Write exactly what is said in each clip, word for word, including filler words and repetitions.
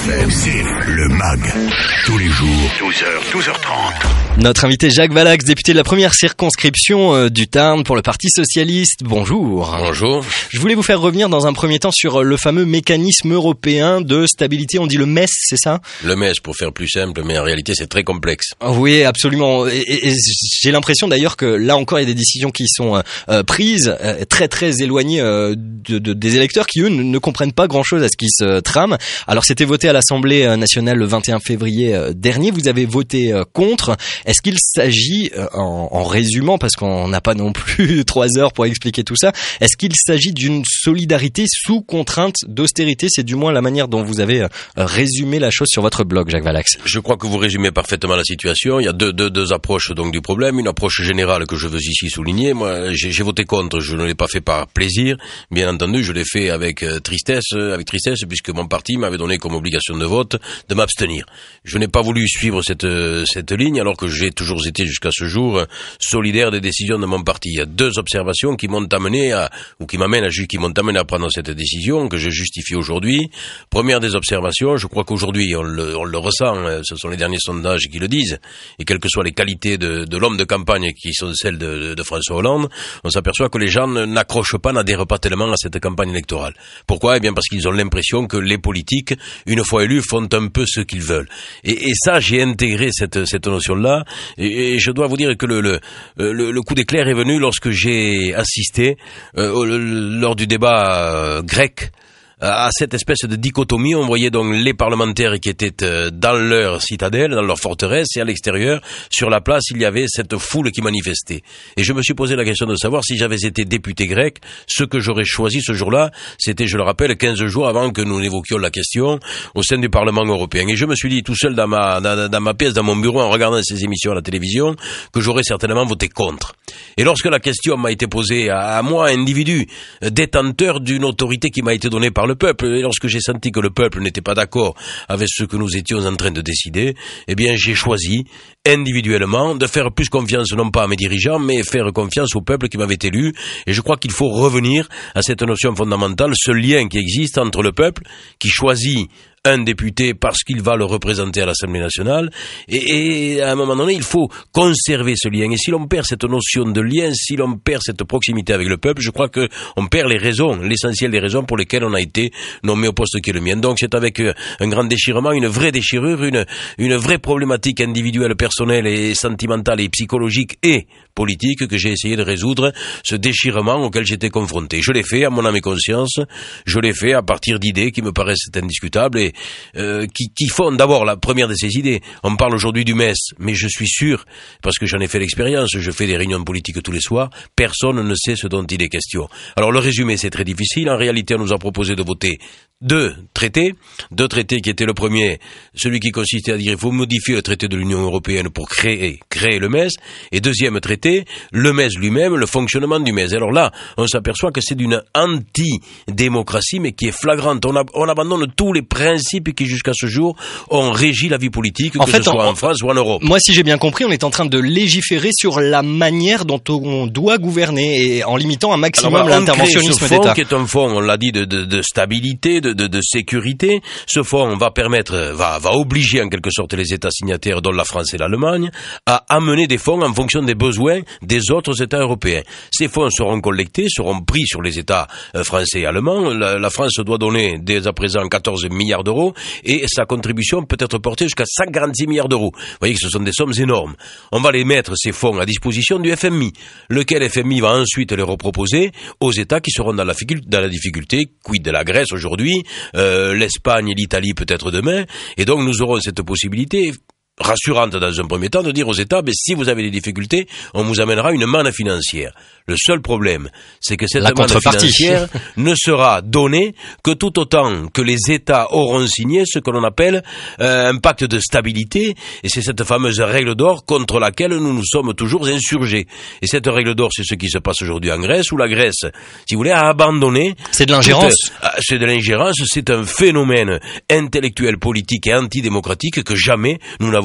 M, c'est le MAG. Tous les jours, douze heures, douze heures trente. Notre invité Jacques Valax, député de la première circonscription euh, du Tarn pour le Parti Socialiste. Bonjour. Bonjour. Je voulais vous faire revenir dans un premier temps sur le fameux mécanisme européen de stabilité. On dit le M E S, c'est ça ? Le M E S, pour faire plus simple, mais en réalité c'est très complexe. Oui, absolument. Et, et, et j'ai l'impression d'ailleurs que là encore il y a des décisions qui sont euh, prises euh, très très éloignées euh, de, de, des électeurs qui eux ne, ne comprennent pas grand-chose à ce qui se trame. Alors c'était voté à l'Assemblée nationale le vingt et un février euh, dernier. Vous avez voté euh, contre. Est-ce qu'il s'agit, euh, en, en résumant, parce qu'on n'a pas non plus trois heures pour expliquer tout ça, est-ce qu'il s'agit d'une solidarité sous contrainte d'austérité ? C'est du moins la manière dont vous avez euh, résumé la chose sur votre blog, Jacques Valax. Je crois que vous résumez parfaitement la situation. Il y a deux, deux, deux approches donc du problème. Une approche générale que je veux ici souligner. Moi, j'ai, j'ai voté contre. Je ne l'ai pas fait par plaisir. Bien entendu, je l'ai fait avec euh, tristesse, avec tristesse, puisque mon parti m'avait donné comme obligation de vote de m'abstenir. Je n'ai pas voulu suivre cette, cette ligne, alors que j'ai toujours été jusqu'à ce jour solidaire des décisions de mon parti. Il y a deux observations qui m'ont amené à, ou qui m'amènent à, qui m'ont amené à prendre cette décision, que je justifie aujourd'hui. Première des observations, je crois qu'aujourd'hui, on le, on le ressent, ce sont les derniers sondages qui le disent, et quelles que soient les qualités de, de l'homme de campagne qui sont celles de, de François Hollande, on s'aperçoit que les gens n'accrochent pas, n'adhèrent pas tellement à cette campagne électorale. Pourquoi ? Eh bien parce qu'ils ont l'impression que les politiques, une fois élus, font un peu ce qu'ils veulent. Et, et ça, j'ai intégré cette, cette notion-là, et, et je dois vous dire que le, le, le, le coup d'éclair est venu lorsque j'ai assisté, euh, lors du débat euh, grec, à cette espèce de dichotomie. On voyait donc les parlementaires qui étaient dans leur citadelle, dans leur forteresse, et à l'extérieur, sur la place, il y avait cette foule qui manifestait. Et je me suis posé la question de savoir si j'avais été député grec, ce que j'aurais choisi ce jour-là, c'était, je le rappelle, quinze jours avant que nous n'évoquions la question au sein du Parlement européen. Et je me suis dit tout seul dans ma, dans, dans ma pièce, dans mon bureau, en regardant ces émissions à la télévision, que j'aurais certainement voté contre. Et lorsque la question m'a été posée à, à moi, individu, détenteur d'une autorité qui m'a été donnée par le peuple, et lorsque j'ai senti que le peuple n'était pas d'accord avec ce que nous étions en train de décider, eh bien j'ai choisi individuellement de faire plus confiance non pas à mes dirigeants, mais faire confiance au peuple qui m'avait élu. Et je crois qu'il faut revenir à cette notion fondamentale, ce lien qui existe entre le peuple qui choisit un député parce qu'il va le représenter à l'Assemblée nationale, et, et à un moment donné, il faut conserver ce lien. Et si l'on perd cette notion de lien, si l'on perd cette proximité avec le peuple, je crois que on perd les raisons, l'essentiel des raisons pour lesquelles on a été nommé au poste qui est le mien. Donc c'est avec un grand déchirement, une vraie déchirure, une, une vraie problématique individuelle, personnelle et sentimentale et psychologique et politique que j'ai essayé de résoudre ce déchirement auquel j'étais confronté. Je l'ai fait à mon âme et conscience, je l'ai fait à partir d'idées qui me paraissent indiscutables et euh, qui, qui font d'abord la première de ces idées. On parle aujourd'hui du M E S, mais je suis sûr, parce que j'en ai fait l'expérience, je fais des réunions politiques tous les soirs, personne ne sait ce dont il est question. Alors le résumé, c'est très difficile. En réalité, on nous a proposé de voter deux traités, deux traités qui étaient le premier, celui qui consistait à dire il faut modifier le traité de l'Union européenne pour créer, créer le M E S, et deuxième traité, le M E S lui-même, le fonctionnement du M E S. Alors là, on s'aperçoit que c'est d'une anti-démocratie, mais qui est flagrante. On, a, on abandonne tous les principes qui jusqu'à ce jour ont régi la vie politique, en que fait, ce soit en, en France ou en Europe. Moi, si j'ai bien compris, on est en train de légiférer sur la manière dont on doit gouverner, et en limitant un maximum alors, voilà, l'interventionnisme d'État. Ce fonds qui est un fonds, on l'a dit, de, de, de stabilité, de De, de sécurité. Ce fonds va permettre, va, va obliger en quelque sorte les États signataires, dont la France et l'Allemagne, à amener des fonds en fonction des besoins des autres États européens. Ces fonds seront collectés, seront pris sur les États français et allemands. La, la France doit donner dès à présent quatorze milliards d'euros et sa contribution peut être portée jusqu'à cent quarante-six milliards d'euros. Vous voyez que ce sont des sommes énormes. On va les mettre, ces fonds, à disposition du F M I, lequel F M I va ensuite les reproposer aux États qui seront dans la, dans la difficulté, quid de la Grèce aujourd'hui, Euh, l'Espagne et l'Italie peut-être demain, et donc nous aurons cette possibilité rassurante dans un premier temps de dire aux États, mais si vous avez des difficultés, on vous amènera une manne financière. Le seul problème, c'est que cette manne financière ne sera donnée que tout autant que les États auront signé ce que l'on appelle euh, un pacte de stabilité, et c'est cette fameuse règle d'or contre laquelle nous nous sommes toujours insurgés. Et cette règle d'or, c'est ce qui se passe aujourd'hui en Grèce, où la Grèce, si vous voulez, a abandonné... C'est de l'ingérence. Toute, c'est de l'ingérence, c'est un phénomène intellectuel, politique et antidémocratique que jamais nous n'avons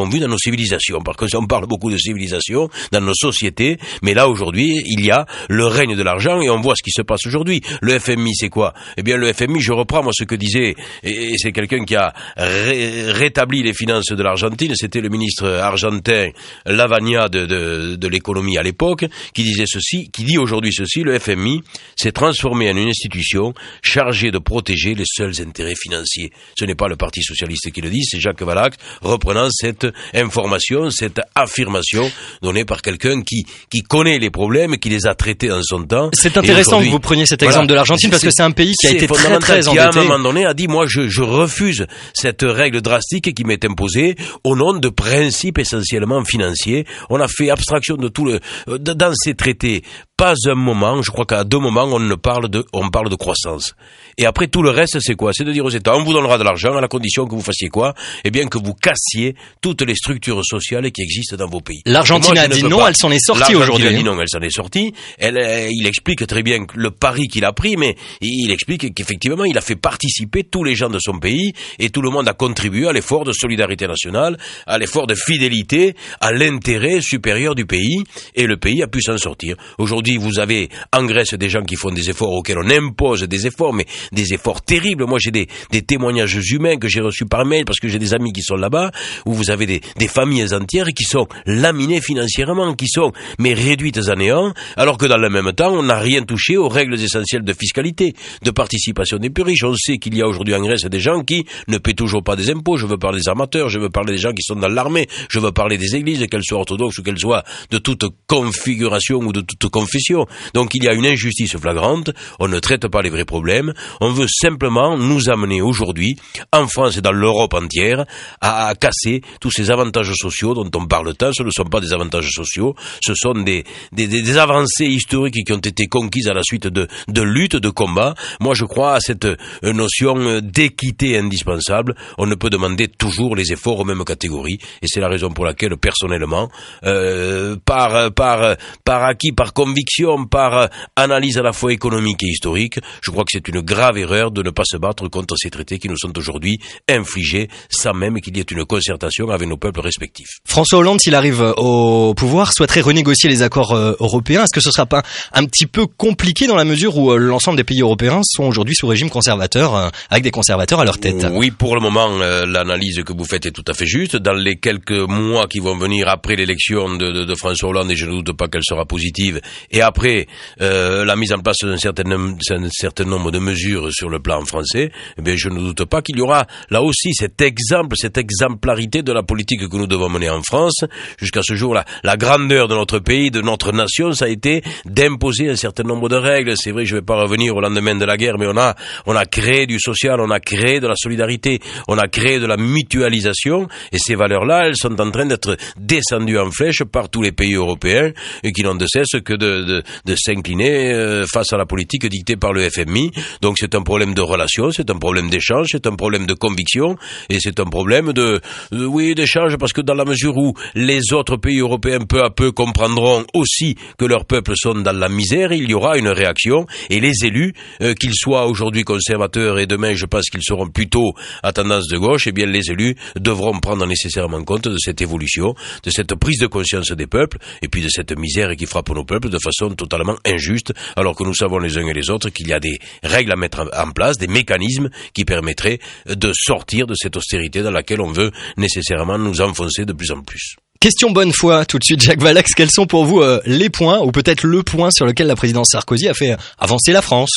avons vu dans nos civilisations. Parce qu'on parle beaucoup de civilisation dans nos sociétés, mais là aujourd'hui, il y a le règne de l'argent et on voit ce qui se passe aujourd'hui. Le F M I, c'est quoi? Eh bien, le F M I, je reprends moi ce que disait, et c'est quelqu'un qui a ré- rétabli les finances de l'Argentine, c'était le ministre argentin Lavagna de, de, de l'économie à l'époque, qui disait ceci, qui dit aujourd'hui ceci: le F M I s'est transformé en une institution chargée de protéger les seuls intérêts financiers. Ce n'est pas le Parti socialiste qui le dit, c'est Jacques Vallak, reprenant cette information, cette affirmation donnée par quelqu'un qui, qui connaît les problèmes, qui les a traités en son temps. C'est intéressant que vous preniez cet exemple voilà, de l'Argentine parce que c'est un pays qui a été très très endetté. Qui à un moment donné a dit: moi je, je refuse cette règle drastique qui m'est imposée au nom de principes essentiellement financiers. On a fait abstraction de tout le, dans ces traités. Pas un moment, je crois qu'à deux moments, on ne parle de, on parle de croissance. Et après, tout le reste, c'est quoi? C'est de dire aux États, on vous donnera de l'argent à la condition que vous fassiez quoi? Eh bien, que vous cassiez toutes les structures sociales qui existent dans vos pays. L'Argentine a dit non, pas. Elle s'en est sortie aujourd'hui. L'Argentine a dit non, elle s'en est sortie. Elle, euh, il explique très bien le pari qu'il a pris, mais il explique qu'effectivement, il a fait participer tous les gens de son pays et tout le monde a contribué à l'effort de solidarité nationale, à l'effort de fidélité, à l'intérêt supérieur du pays, et le pays a pu s'en sortir. Aujourd'hui, vous avez en Grèce des gens qui font des efforts auxquels on impose des efforts, mais des efforts terribles. Moi, j'ai des, des témoignages humains que j'ai reçus par mail parce que j'ai des amis qui sont là-bas, où vous avez des, des familles entières qui sont laminées financièrement, qui sont mais réduites à néant, alors que dans le même temps, on n'a rien touché aux règles essentielles de fiscalité, de participation des plus riches. On sait qu'il y a aujourd'hui en Grèce des gens qui ne paient toujours pas des impôts. Je veux parler des armateurs, je veux parler des gens qui sont dans l'armée, je veux parler des églises, qu'elles soient orthodoxes ou qu'elles soient de toute configuration ou de toute confession. Donc il y a une injustice flagrante, on ne traite pas les vrais problèmes, on veut simplement nous amener aujourd'hui, en France et dans l'Europe entière, à, à casser tous ces avantages sociaux dont on parle tant. Ce ne sont pas des avantages sociaux, ce sont des, des, des avancées historiques qui ont été conquises à la suite de, de luttes, de combats. Moi je crois à cette notion d'équité indispensable. On ne peut demander toujours les efforts aux mêmes catégories, et c'est la raison pour laquelle personnellement, euh, par, par, par acquis, par conviction, par analyse à la fois économique et historique, je crois que c'est une grave erreur de ne pas se battre contre ces traités qui nous sont aujourd'hui infligés sans même qu'il y ait une concertation avec nos peuples respectifs. François Hollande, s'il arrive au pouvoir, souhaiterait renégocier les accords euh, européens. Est-ce que ce sera pas un petit peu compliqué dans la mesure où euh, l'ensemble des pays européens sont aujourd'hui sous régime conservateur, euh, avec des conservateurs à leur tête? Oui, pour le moment, euh, l'analyse que vous faites est tout à fait juste. Dans les quelques mois qui vont venir après l'élection de, de, de François Hollande, et je ne doute pas qu'elle sera positive, et après euh, la mise en place d'un certain, un certain nombre de mesures sur le plan français, eh bien, je ne doute pas qu'il y aura là aussi cet exemple, cette exemplarité de la politique que nous devons mener en France. Jusqu'à ce jour, la, la grandeur de notre pays, de notre nation, ça a été d'imposer un certain nombre de règles. C'est vrai, je ne vais pas revenir au lendemain de la guerre, mais on a, on a créé du social, on a créé de la solidarité, on a créé de la mutualisation, et ces valeurs-là, elles sont en train d'être descendues en flèche par tous les pays européens, et qui n'ont de cesse que de, de, de s'incliner euh, face à la politique dictée par le F M I. Donc c'est un problème de relation, c'est un problème d'échange, c'est un problème de conviction, et c'est un problème de, de oui, d'échange, parce que dans la mesure où les autres pays européens peu à peu comprendront aussi que leurs peuples sont dans la misère, il y aura une réaction, et les élus, euh, qu'ils soient aujourd'hui conservateurs et demain je pense qu'ils seront plutôt à tendance de gauche, eh bien les élus devront prendre nécessairement compte de cette évolution, de cette prise de conscience des peuples, et puis de cette misère qui frappe nos peuples de façon totalement injuste, alors que nous savons les uns et les autres qu'il y a des règles à mettre en place, des mécanismes qui permettraient de sortir de cette austérité dans laquelle on veut nécessairement nous enfoncer de plus en plus. Question bonne foi, tout de suite, Jacques Vallak, quels sont pour vous euh, les points, ou peut-être le point sur lequel la présidence Sarkozy a fait avancer la France?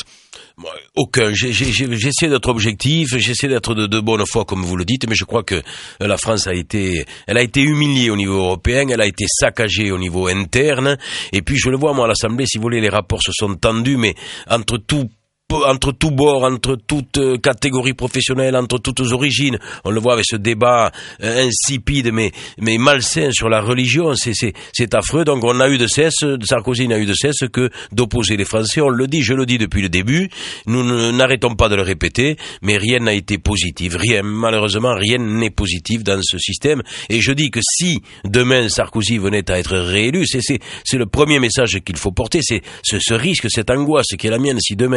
Aucun. J'ai, j'ai, j'essaie d'être objectif, j'essaie d'être de, de bonne foi, comme vous le dites, mais je crois que la France a été, elle a été humiliée au niveau européen, elle a été saccagée au niveau interne, et puis je le vois, moi, à l'Assemblée, si vous voulez, les rapports se sont tendus, mais entre tout entre tous bords, entre toutes catégories professionnelles, entre toutes origines. On le voit avec ce débat euh, insipide mais mais malsain sur la religion, c'est c'est c'est affreux. Donc on a eu de cesse, Sarkozy n'a eu de cesse que d'opposer les Français. On le dit, je le dis depuis le début. Nous ne, n'arrêtons pas de le répéter, mais rien n'a été positif. Rien, malheureusement, rien n'est positif dans ce système. Et je dis que si demain Sarkozy venait à être réélu, c'est c'est c'est le premier message qu'il faut porter. C'est ce, ce risque, cette angoisse qui est la mienne. Si demain il était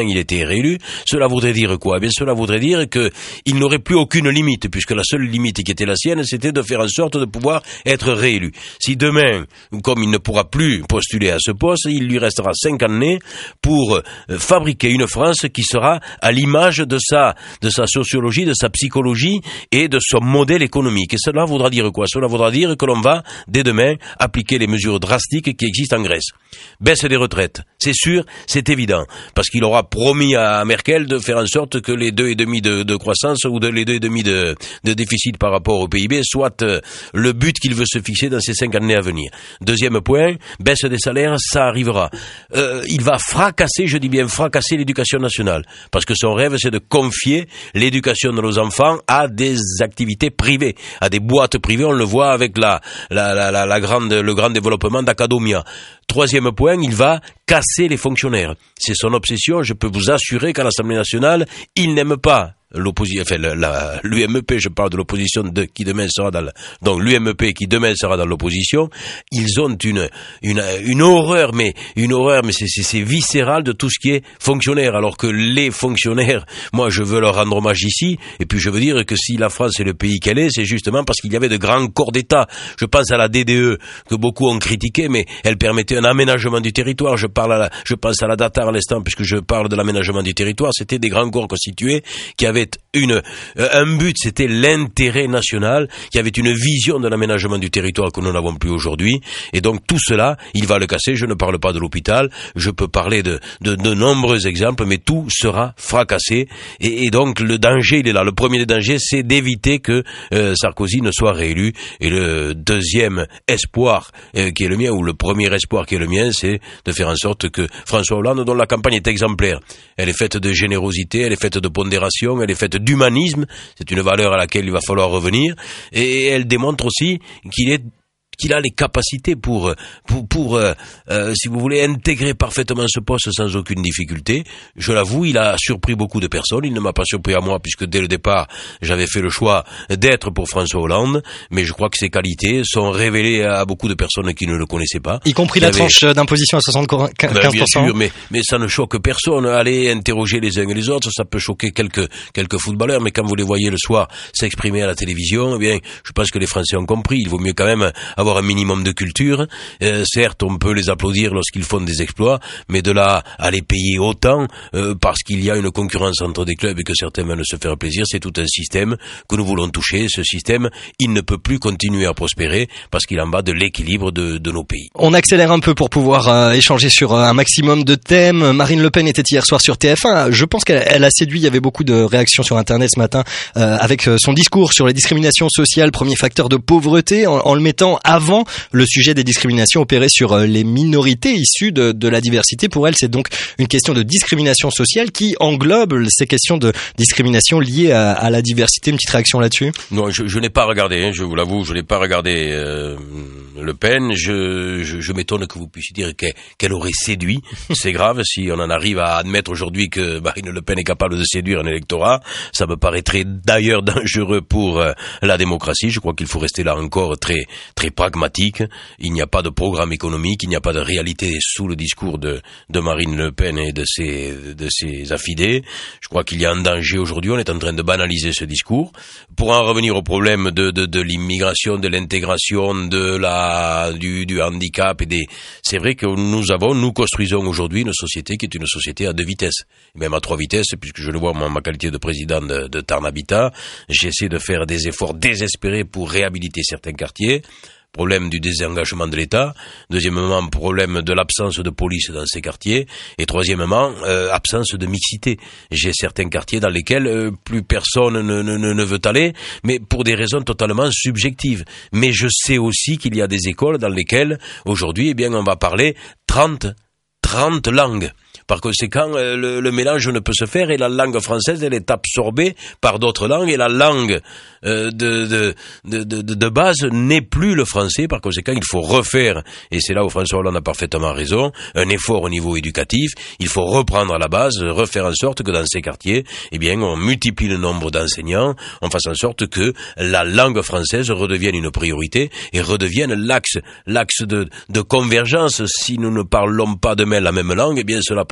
réélu. Cela voudrait dire quoi? Eh bien, cela voudrait dire que il n'aurait plus aucune limite, puisque la seule limite qui était la sienne, c'était de faire en sorte de pouvoir être réélu. Si demain, comme il ne pourra plus postuler à ce poste, il lui restera cinq années pour fabriquer une France qui sera à l'image de sa, de sa sociologie, de sa psychologie et de son modèle économique. Et cela voudra dire quoi? Cela voudra dire que l'on va, dès demain, appliquer les mesures drastiques qui existent en Grèce. Baisse des retraites. C'est sûr, c'est évident. Parce qu'il aura promis à Merkel de faire en sorte que les deux virgule cinq de, de croissance ou de, les deux virgule cinq de, de déficit par rapport au P I B soit euh, le but qu'il veut se fixer dans ces cinq années à venir. Deuxième point, baisse des salaires, ça arrivera. Euh, il va fracasser, je dis bien fracasser l'éducation nationale. Parce que son rêve, c'est de confier l'éducation de nos enfants à des activités privées, à des boîtes privées. On le voit avec la, la, la, la, la grande, le grand développement d'Academia. Troisième point, il va casser les fonctionnaires. C'est son obsession. Je peux vous assurer qu'à l'Assemblée nationale, il n'aime pas l'opposition, enfin, la, l'U M P, je parle de l'opposition de, qui demain sera dans, le, donc l'U M P qui demain sera dans l'opposition, ils ont une, une, une horreur, mais, une horreur, mais c'est, c'est, c'est viscéral de tout ce qui est fonctionnaire, alors que les fonctionnaires, moi, je veux leur rendre hommage ici, et puis je veux dire que si la France est le pays qu'elle est, c'est justement parce qu'il y avait de grands corps d'État. Je pense à la D D E, que beaucoup ont critiqué, mais elle permettait un aménagement du territoire. Je parle à la, je pense à la DATAR à l'instant, puisque je parle de l'aménagement du territoire. C'était des grands corps constitués qui avaient une, un but, c'était l'intérêt national, qui avait une vision de l'aménagement du territoire que nous n'avons plus aujourd'hui, et donc tout cela, il va le casser. Je ne parle pas de l'hôpital, je peux parler de, de, de nombreux exemples, mais tout sera fracassé, et, et donc le danger, il est là. Le premier des dangers, c'est d'éviter que euh, Sarkozy ne soit réélu, et le deuxième espoir euh, qui est le mien, ou le premier espoir qui est le mien, c'est de faire en sorte que François Hollande, dont la campagne est exemplaire, elle est faite de générosité, elle est faite de pondération, elle est faite d'humanisme, c'est une valeur à laquelle il va falloir revenir, et elle démontre aussi qu'il est qu'il a les capacités pour, pour, pour euh, euh, si vous voulez, intégrer parfaitement ce poste sans aucune difficulté. Je l'avoue, il a surpris beaucoup de personnes. Il ne m'a pas surpris à moi, puisque dès le départ, j'avais fait le choix d'être pour François Hollande. Mais je crois que ses qualités sont révélées à beaucoup de personnes qui ne le connaissaient pas. Y compris la avait... tranche d'imposition à soixante-quinze pour cent. Ben, bien sûr, mais, mais ça ne choque personne. Allez interroger les uns et les autres, ça peut choquer quelques, quelques footballeurs, mais quand vous les voyez le soir s'exprimer à la télévision, eh bien, je pense que les Français ont compris. Il vaut mieux quand même avoir un minimum de culture. Euh, certes, on peut les applaudir lorsqu'ils font des exploits, mais de là à les payer autant euh, parce qu'il y a une concurrence entre des clubs et que certains veulent se faire plaisir, c'est tout un système que nous voulons toucher. Ce système, il ne peut plus continuer à prospérer parce qu'il en va de l'équilibre de, de nos pays. On accélère un peu pour pouvoir euh, échanger sur un maximum de thèmes. Marine Le Pen était hier soir sur T F un. Je pense qu'elle elle a séduit. Il y avait beaucoup de réactions sur Internet ce matin euh, avec son discours sur les discriminations sociales, premier facteur de pauvreté, en, en le mettant à avant le sujet des discriminations opérées sur les minorités issues de, de la diversité. Pour elle, c'est donc une question de discrimination sociale qui englobe ces questions de discrimination liées à, à la diversité. Une petite réaction là-dessus? Non, je, je n'ai pas regardé, hein, je vous l'avoue, je n'ai pas regardé euh, Le Pen. Je, je, je m'étonne que vous puissiez dire qu'elle, qu'elle aurait séduit. C'est grave si on en arrive à admettre aujourd'hui que Marine Le Pen est capable de séduire un électorat. Ça me paraîtrait d'ailleurs dangereux pour euh, la démocratie. Je crois qu'il faut rester là encore très très pragmatique. Il n'y a pas de programme économique, il n'y a pas de réalité sous le discours de, de Marine Le Pen et de ses, de ses affidés. Je crois qu'il y a un danger aujourd'hui, on est en train de banaliser ce discours. Pour en revenir au problème de, de, de l'immigration, de l'intégration, de la, du, du handicap et des, c'est vrai que nous avons, nous construisons aujourd'hui une société qui est une société à deux vitesses. Même à trois vitesses, puisque je le vois, moi, en ma qualité de président de, de Tarn-Habitat, j'essaie de faire des efforts désespérés pour réhabiliter certains quartiers. Problème du désengagement de l'État, deuxièmement problème de l'absence de police dans ces quartiers, et troisièmement euh, absence de mixité. J'ai certains quartiers dans lesquels euh, plus personne ne, ne, ne veut aller, mais pour des raisons totalement subjectives. Mais je sais aussi qu'il y a des écoles dans lesquelles aujourd'hui, eh bien, on va parler trente, trente langues. Par conséquent, le, le mélange ne peut se faire et la langue française, elle est absorbée par d'autres langues et la langue euh, de, de, de, de, de base n'est plus le français. Par conséquent, il faut refaire, et c'est là où François Hollande a parfaitement raison, un effort au niveau éducatif. Il faut reprendre à la base, refaire en sorte que dans ces quartiers, eh bien, on multiplie le nombre d'enseignants, on fasse en sorte que la langue française redevienne une priorité et redevienne l'axe, l'axe de, de convergence. Si nous ne parlons pas demain la même langue, eh bien, cela pose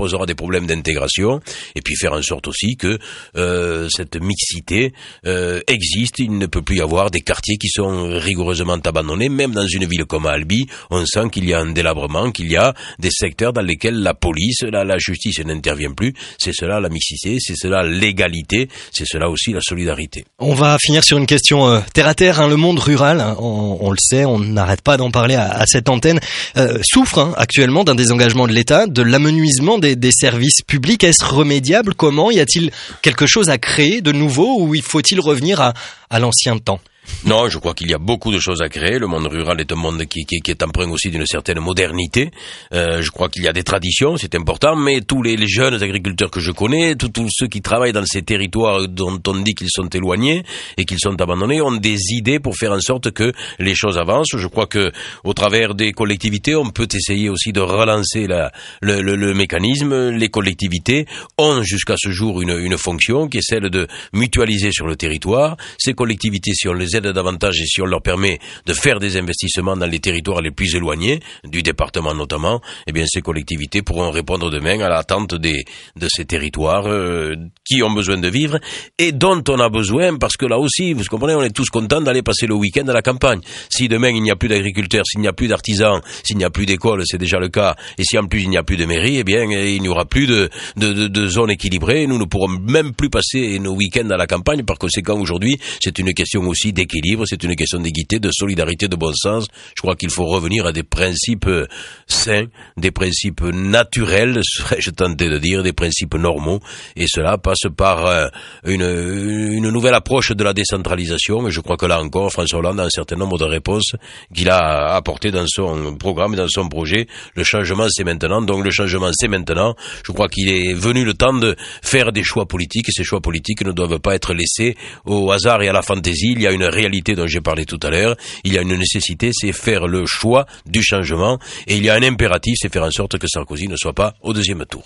posera des problèmes d'intégration, et puis faire en sorte aussi que euh, cette mixité euh, existe. Il ne peut plus y avoir des quartiers qui sont rigoureusement abandonnés. Même dans une ville comme Albi, on sent qu'il y a un délabrement, qu'il y a des secteurs dans lesquels la police, la, la justice n'intervient plus. C'est cela la mixité, c'est cela l'égalité, c'est cela aussi la solidarité. On va finir sur une question euh, terre à terre. Hein, le monde rural, hein, on, on le sait, on n'arrête pas d'en parler à, à cette antenne, euh, souffre hein, actuellement d'un désengagement de l'État, de l'amenuisement des, des services publics. Est-ce remédiable? Comment? Y a-t-il quelque chose à créer de nouveau ou il faut-il revenir à, à l'ancien temps? Non, je crois qu'il y a beaucoup de choses à créer. Le monde rural est un monde qui, qui, qui est empreint aussi d'une certaine modernité. Euh, je crois qu'il y a des traditions, c'est important, mais tous les, les jeunes agriculteurs que je connais, tous, tous ceux qui travaillent dans ces territoires dont on dit qu'ils sont éloignés et qu'ils sont abandonnés, ont des idées pour faire en sorte que les choses avancent. Je crois que au travers des collectivités, on peut essayer aussi de relancer la, le, le, le mécanisme. Les collectivités ont jusqu'à ce jour une, une fonction qui est celle de mutualiser sur le territoire. Ces collectivités, si on les aide davantage et si on leur permet de faire des investissements dans les territoires les plus éloignés, du département notamment, eh bien ces collectivités pourront répondre demain à l'attente des, de ces territoires euh, qui ont besoin de vivre et dont on a besoin, parce que là aussi, vous comprenez, on est tous contents d'aller passer le week-end à la campagne. Si demain il n'y a plus d'agriculteurs, s'il n'y a plus d'artisans, s'il n'y a plus d'écoles, c'est déjà le cas, et si en plus il n'y a plus de mairie, eh bien il n'y aura plus de, de, de, de zones équilibrées. Nous ne pourrons même plus passer nos week-ends à la campagne. Par conséquent, aujourd'hui, c'est une question aussi d'équilibre, c'est une question d'équité, de solidarité, de bon sens. Je crois qu'il faut revenir à des principes sains, des principes naturels, serais-je tenté de dire, des principes normaux, et cela passe par euh, une, une nouvelle approche de la décentralisation, et je crois que là encore, François Hollande a un certain nombre de réponses qu'il a apportées dans son programme et dans son projet. Le changement, c'est maintenant, donc le changement, c'est maintenant. Je crois qu'il est venu le temps de faire des choix politiques, et ces choix politiques ne doivent pas être laissés au hasard et à la fantaisie. Il y a une réalité dont j'ai parlé tout à l'heure, il y a une nécessité, c'est faire le choix du changement, et il y a un impératif, c'est faire en sorte que Sarkozy ne soit pas au deuxième tour.